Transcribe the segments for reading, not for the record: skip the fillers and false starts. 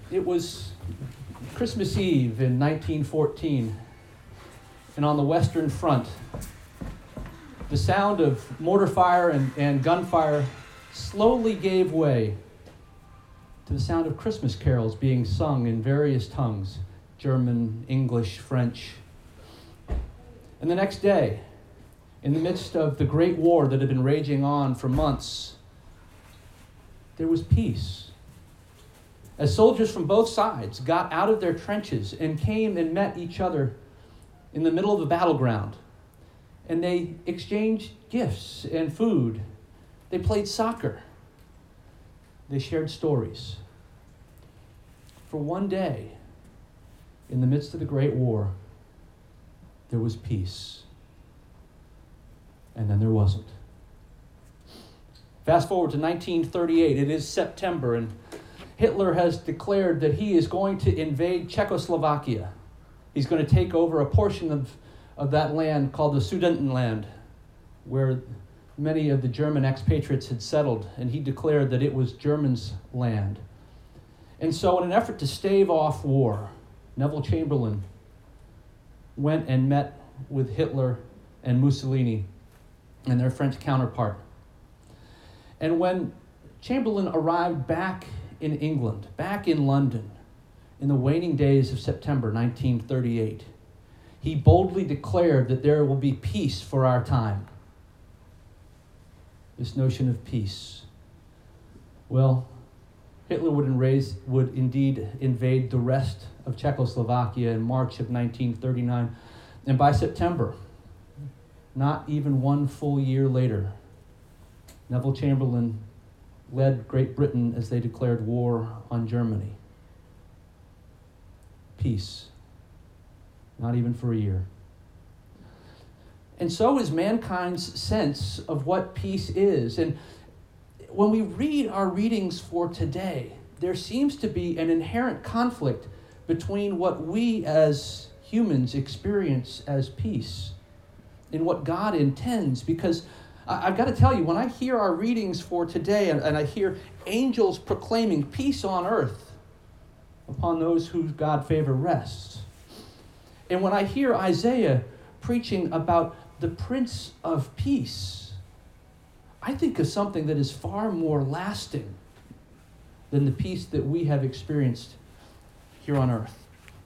It was Christmas Eve in 1914, and on the Western Front, the sound of mortar fire and gunfire slowly gave way to the sound of Christmas carols being sung in various tongues, German, English, French. And the next day, in the midst of the Great War that had been raging on for months, there was peace. As soldiers from both sides got out of their trenches and came and met each other in the middle of the battleground, and they exchanged gifts and food. They played soccer. They shared stories. For one day, in the midst of the Great War, there was peace. And then there wasn't. Fast forward to 1938. It is September, and Hitler has declared that he is going to invade Czechoslovakia. He's going to take over a portion of that land called the Sudetenland, where many of the German expatriates had settled, and he declared that it was Germans' land. And so in an effort to stave off war, Neville Chamberlain went and met with Hitler and Mussolini and their French counterpart. And when Chamberlain arrived back in England, back in London, in the waning days of September 1938, he boldly declared that there will be peace for our time. This notion of peace. Well, Hitler would indeed invade the rest of Czechoslovakia in March of 1939. And by September, not even one full year later, Neville Chamberlain led Great Britain as they declared war on Germany. Peace. Not even for a year. And so is mankind's sense of what peace is. And when we read our readings for today, there seems to be an inherent conflict between what we as humans experience as peace and what God intends. Because I've got to tell you, when I hear our readings for today and I hear angels proclaiming peace on earth upon those whose God favor rests, and when I hear Isaiah preaching about the Prince of Peace, I think of something that is far more lasting than the peace that we have experienced here on earth.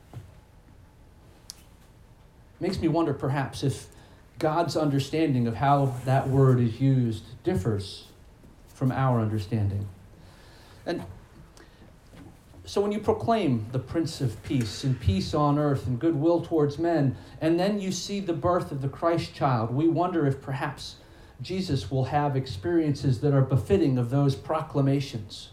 It makes me wonder perhaps if God's understanding of how that word is used differs from our understanding. And so when you proclaim the Prince of Peace and peace on earth and goodwill towards men, and then you see the birth of the Christ child, we wonder if perhaps Jesus will have experiences that are befitting of those proclamations.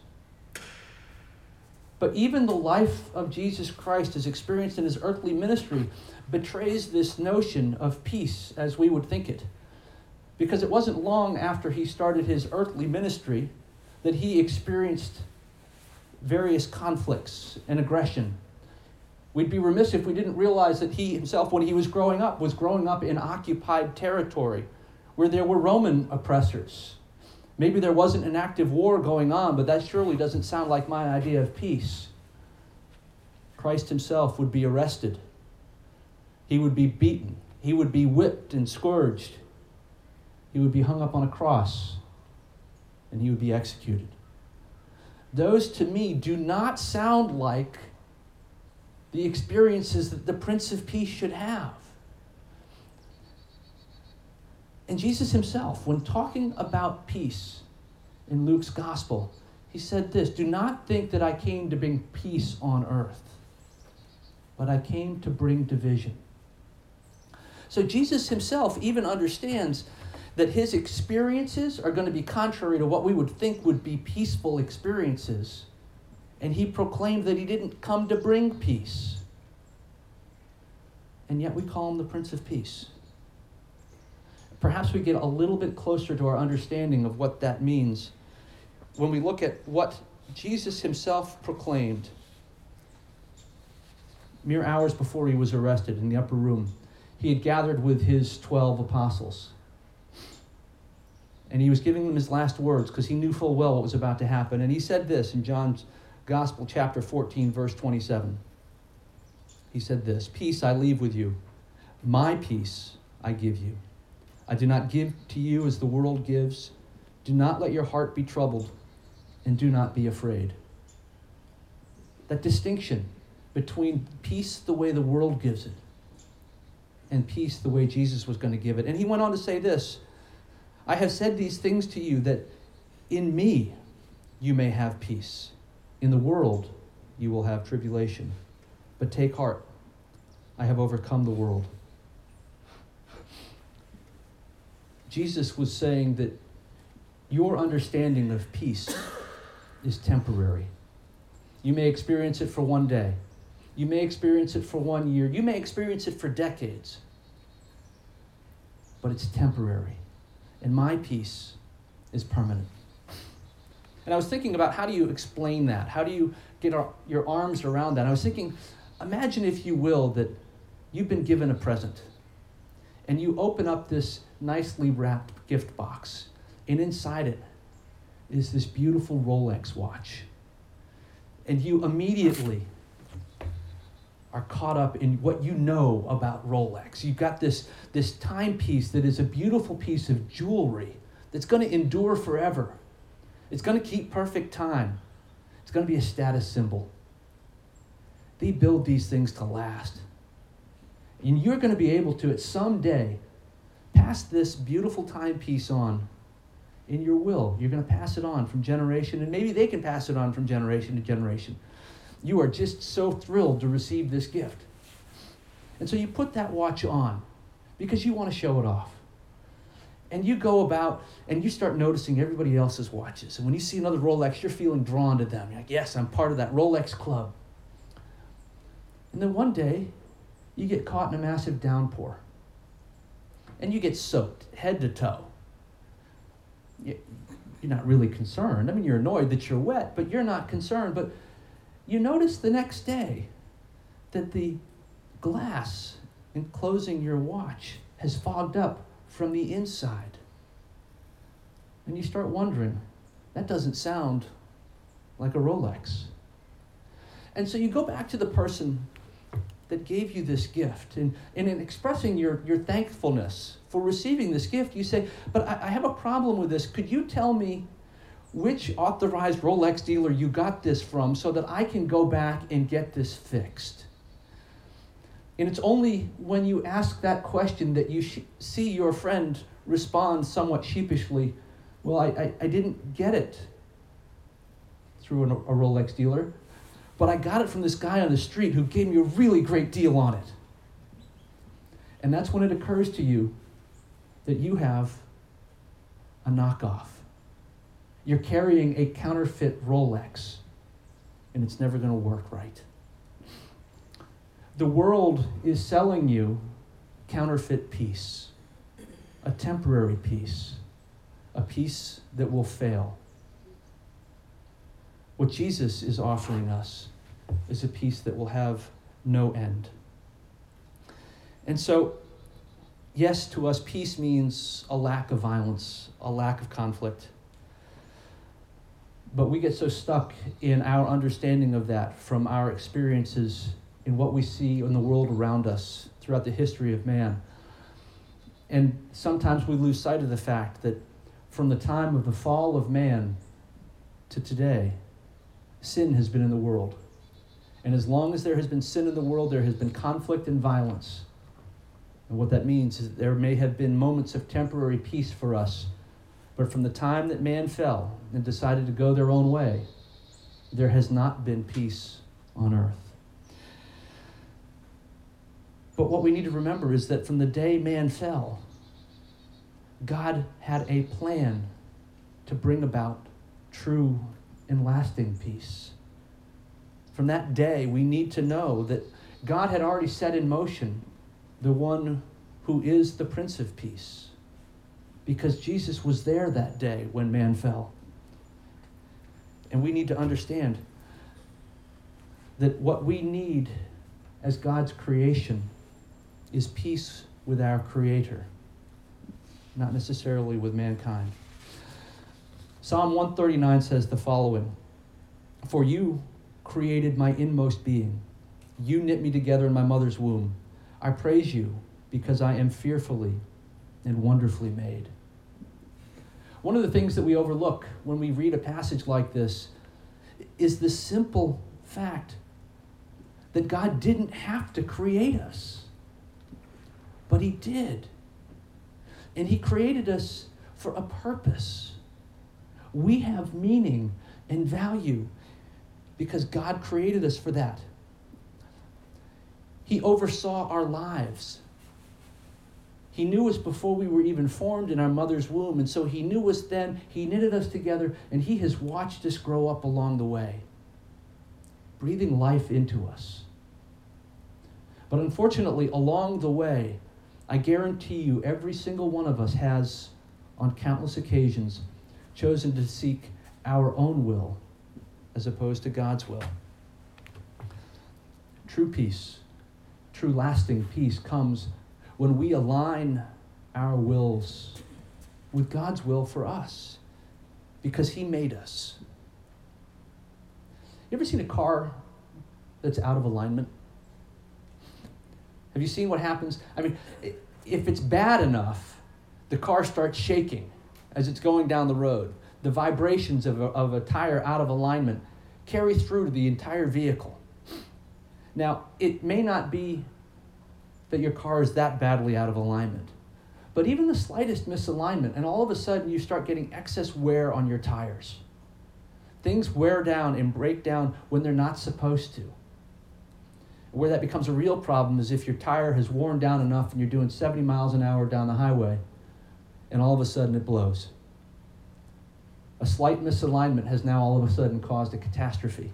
But even the life of Jesus Christ as experienced in his earthly ministry betrays this notion of peace as we would think it. Because it wasn't long after he started his earthly ministry that he experienced various conflicts and aggression. We'd be remiss if we didn't realize that he himself, when he was growing up in occupied territory where there were Roman oppressors. Maybe there wasn't an active war going on, but that surely doesn't sound like my idea of peace. Christ himself would be arrested. He would be beaten. He would be whipped and scourged. He would be hung up on a cross, and he would be executed. Those, to me, do not sound like the experiences that the Prince of Peace should have. And Jesus himself, when talking about peace in Luke's gospel, he said this, "Do not think that I came to bring peace on earth, but I came to bring division." So Jesus himself even understands that his experiences are going to be contrary to what we would think would be peaceful experiences. And he proclaimed that he didn't come to bring peace. And yet we call him the Prince of Peace. Perhaps we get a little bit closer to our understanding of what that means when we look at what Jesus himself proclaimed mere hours before he was arrested in the upper room. He had gathered with his 12 apostles. And he was giving them his last words because he knew full well what was about to happen. And he said this in John's Gospel, chapter 14, verse 27. He said this, "Peace I leave with you. My peace I give you. I do not give to you as the world gives. Do not let your heart be troubled, and do not be afraid." That distinction between peace the way the world gives it and peace the way Jesus was going to give it. And he went on to say this, "I have said these things to you that in me you may have peace. In the world you will have tribulation. But take heart, I have overcome the world." Jesus was saying that your understanding of peace is temporary. You may experience it for one day. You may experience it for 1 year. You may experience it for decades. But it's temporary. And my peace is permanent. And I was thinking about, how do you explain that? How do you get your arms around that? I was thinking, imagine, if you will, that you've been given a present. And you open up this nicely wrapped gift box. And inside it is this beautiful Rolex watch. And you immediately are caught up in what you know about Rolex. You've got this timepiece that is a beautiful piece of jewelry that's going to endure forever. It's going to keep perfect time. It's going to be a status symbol. They build these things to last. And you're going to be able to, at some day, pass this beautiful timepiece on in your will. You're going to pass it on from generation, and maybe they can pass it on from generation to generation. You are just so thrilled to receive this gift. And so you put that watch on because you want to show it off. And you go about and you start noticing everybody else's watches. And when you see another Rolex, you're feeling drawn to them. You're like, yes, I'm part of that Rolex club. And then one day, you get caught in a massive downpour. And you get soaked head to toe. You're not really concerned. I mean, you're annoyed that you're wet, but you're not concerned. But you notice the next day that the glass enclosing your watch has fogged up from the inside. And you start wondering, that doesn't sound like a Rolex. And so you go back to the person that gave you this gift. And in expressing your thankfulness for receiving this gift, you say, but I have a problem with this. Could you tell me which authorized Rolex dealer you got this from so that I can go back and get this fixed? And it's only when you ask that question that you see your friend respond somewhat sheepishly, well, I didn't get it through a Rolex dealer, but I got it from this guy on the street who gave me a really great deal on it. And that's when it occurs to you that you have a knockoff. You're carrying a counterfeit Rolex, and it's never going to work right. The world is selling you counterfeit peace, a temporary peace, a peace that will fail. What Jesus is offering us is a peace that will have no end. And so, yes, to us, peace means a lack of violence, a lack of conflict. But we get so stuck in our understanding of that from our experiences in what we see in the world around us throughout the history of man. And sometimes we lose sight of the fact that from the time of the fall of man to today, sin has been in the world. And as long as there has been sin in the world, there has been conflict and violence. And what that means is that there may have been moments of temporary peace for us, but from the time that man fell and decided to go their own way, there has not been peace on earth. But what we need to remember is that from the day man fell, God had a plan to bring about true and lasting peace. From that day, we need to know that God had already set in motion the one who is the Prince of Peace, because Jesus was there that day when man fell. And we need to understand that what we need as God's creation is peace with our Creator, not necessarily with mankind. Psalm 139 says the following, "For you created my inmost being. You knit me together in my mother's womb. I praise you because I am fearfully and wonderfully made. One of the things that we overlook when we read a passage like this is the simple fact that God didn't have to create us, but he did. And he created us for a purpose. We have meaning and value because God created us for that. He oversaw our lives. He knew us before we were even formed in our mother's womb, and so he knew us then. He knitted us together, and he has watched us grow up along the way, breathing life into us. But unfortunately, along the way, I guarantee you every single one of us has, on countless occasions, chosen to seek our own will as opposed to God's will. True peace, true lasting peace comes when we align our wills with God's will for us, because he made us. You ever seen a car that's out of alignment? Have you seen what happens? I mean, if it's bad enough, the car starts shaking as it's going down the road. The vibrations of a tire out of alignment carry through to the entire vehicle. Now, it may not be that your car is that badly out of alignment, but even the slightest misalignment, and all of a sudden you start getting excess wear on your tires. Things wear down and break down when they're not supposed to. Where that becomes a real problem is if your tire has worn down enough and you're doing 70 miles an hour down the highway, and all of a sudden it blows. A slight misalignment has now all of a sudden caused a catastrophe.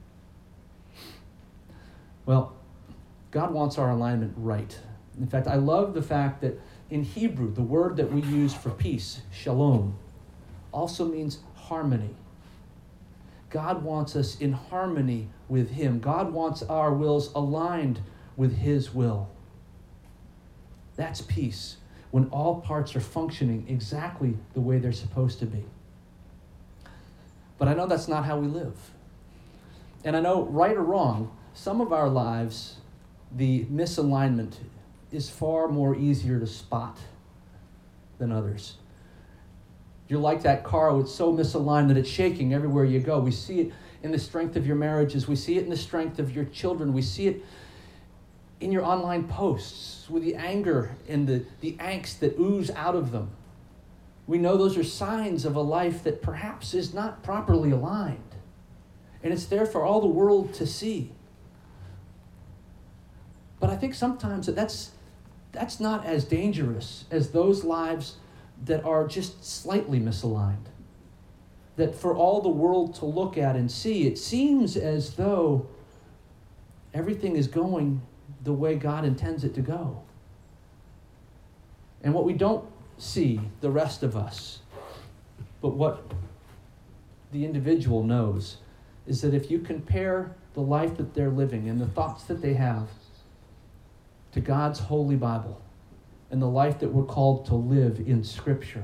Well, God wants our alignment right. In fact, I love the fact that in Hebrew, the word that we use for peace, shalom, also means harmony. God wants us in harmony with him. God wants our wills aligned with his will. That's peace, when all parts are functioning exactly the way they're supposed to be. But I know that's not how we live. And I know, right or wrong, some of our lives, the misalignment is far more easier to spot than others. You're like that car that's so misaligned that it's shaking everywhere you go. We see it in the strength of your marriages. We see it in the strength of your children. We see it in your online posts with the anger and the angst that ooze out of them. We know those are signs of a life that perhaps is not properly aligned. And it's there for all the world to see. But I think sometimes that's not as dangerous as those lives that are just slightly misaligned. That for all the world to look at and see, it seems as though everything is going the way God intends it to go. And what we don't see, the rest of us, but what the individual knows, is that if you compare the life that they're living and the thoughts that they have to God's holy Bible and the life that we're called to live in Scripture,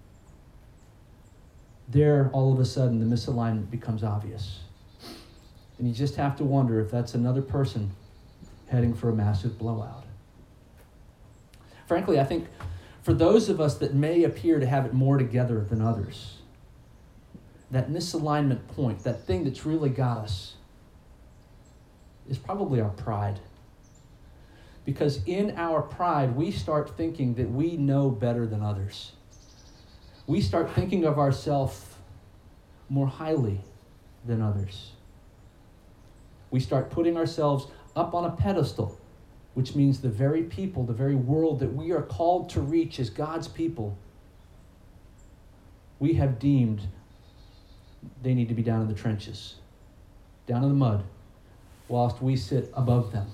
there, all of a sudden, the misalignment becomes obvious. And you just have to wonder if that's another person heading for a massive blowout. Frankly, I think for those of us that may appear to have it more together than others, that misalignment point, that thing that's really got us, is probably our pride. Because in our pride, we start thinking that we know better than others. We start thinking of ourselves more highly than others. We start putting ourselves up on a pedestal, which means the very people, the very world that we are called to reach as God's people, we have deemed they need to be down in the trenches, down in the mud, whilst we sit above them.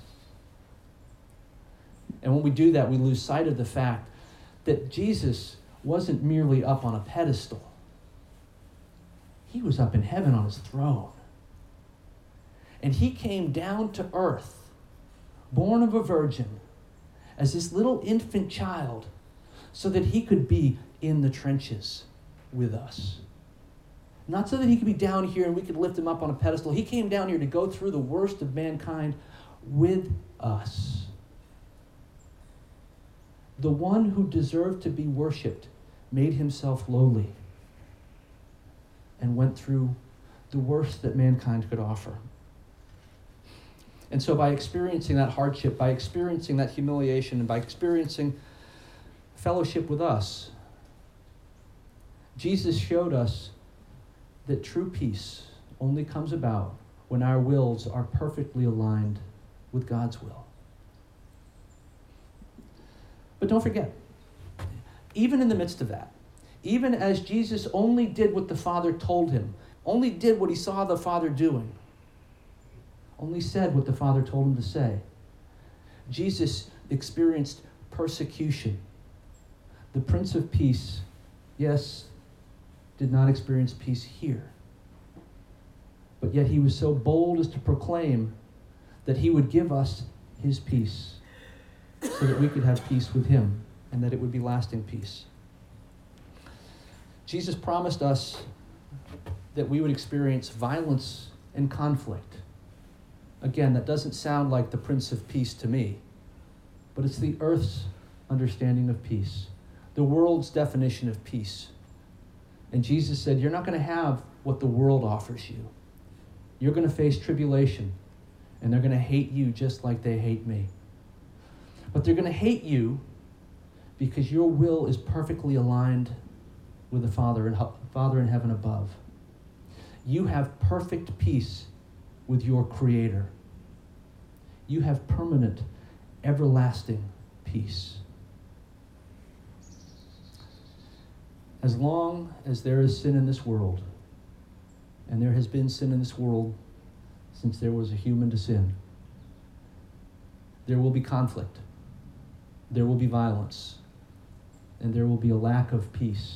And when we do that, we lose sight of the fact that Jesus wasn't merely up on a pedestal. He was up in heaven on his throne. And he came down to earth, born of a virgin, as this little infant child, so that he could be in the trenches with us. Not so that he could be down here and we could lift him up on a pedestal. He came down here to go through the worst of mankind with us. The one who deserved to be worshipped made himself lowly and went through the worst that mankind could offer. And so by experiencing that hardship, by experiencing that humiliation, and by experiencing fellowship with us, Jesus showed us that true peace only comes about when our wills are perfectly aligned with God's will. But don't forget, even in the midst of that, even as Jesus only did what the Father told him, only did what he saw the Father doing, only said what the Father told him to say, Jesus experienced persecution. The Prince of Peace, yes, did not experience peace here. But yet he was so bold as to proclaim that he would give us his peace so that we could have peace with him and that it would be lasting peace. Jesus promised us that we would experience violence and conflict. Again, that doesn't sound like the Prince of Peace to me, but it's the earth's understanding of peace, the world's definition of peace. And Jesus said, you're not going to have what the world offers you. You're going to face tribulation, and they're going to hate you just like they hate me. But they're going to hate you because your will is perfectly aligned with the Father in heaven above. You have perfect peace with your Creator. You have permanent, everlasting peace. As long as there is sin in this world, and there has been sin in this world since there was a human to sin, there will be conflict, there will be violence, and there will be a lack of peace.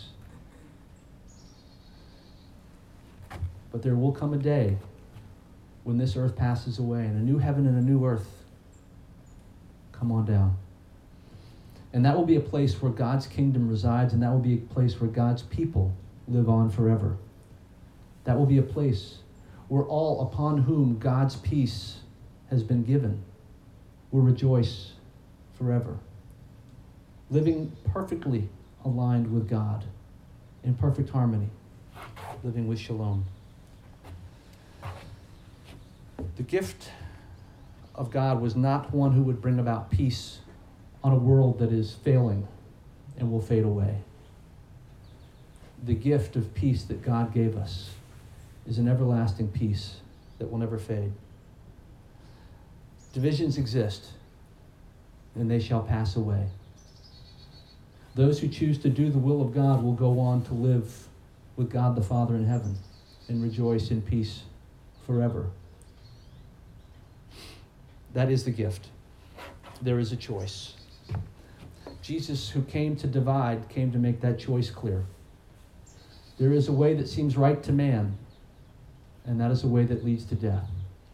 But there will come a day when this earth passes away and a new heaven and a new earth come on down. And that will be a place where God's kingdom resides, and that will be a place where God's people live on forever. That will be a place where all upon whom God's peace has been given will rejoice forever, living perfectly aligned with God, in perfect harmony, living with shalom. The gift of God was not one who would bring about peace on a world that is failing and will fade away. The gift of peace that God gave us is an everlasting peace that will never fade. Divisions exist, and they shall pass away. Those who choose to do the will of God will go on to live with God the Father in heaven and rejoice in peace forever. That is the gift. There is a choice. Jesus, who came to divide, came to make that choice clear. There is a way that seems right to man, and that is a way that leads to death.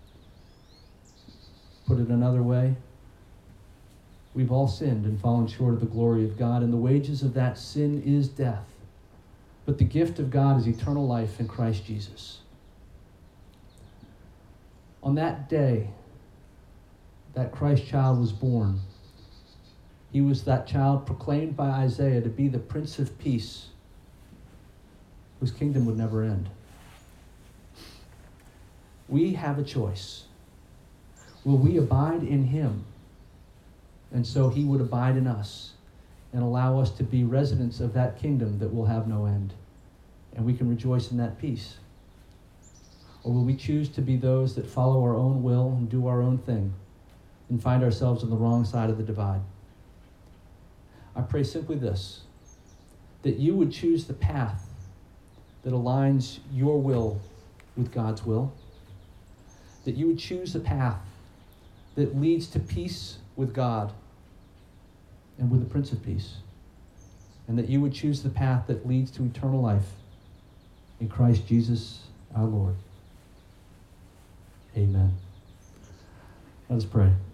Put it another way, we've all sinned and fallen short of the glory of God, and the wages of that sin is death. But the gift of God is eternal life in Christ Jesus. On that day that Christ child was born, he was that child proclaimed by Isaiah to be the Prince of Peace, whose kingdom would never end. We have a choice. Will we abide in him, and so he would abide in us and allow us to be residents of that kingdom that will have no end, and we can rejoice in that peace? Or will we choose to be those that follow our own will and do our own thing and find ourselves on the wrong side of the divide? I pray simply this, that you would choose the path that aligns your will with God's will, that you would choose the path that leads to peace with God and with the Prince of Peace, and that you would choose the path that leads to eternal life in Christ Jesus our Lord. Amen. Let us pray.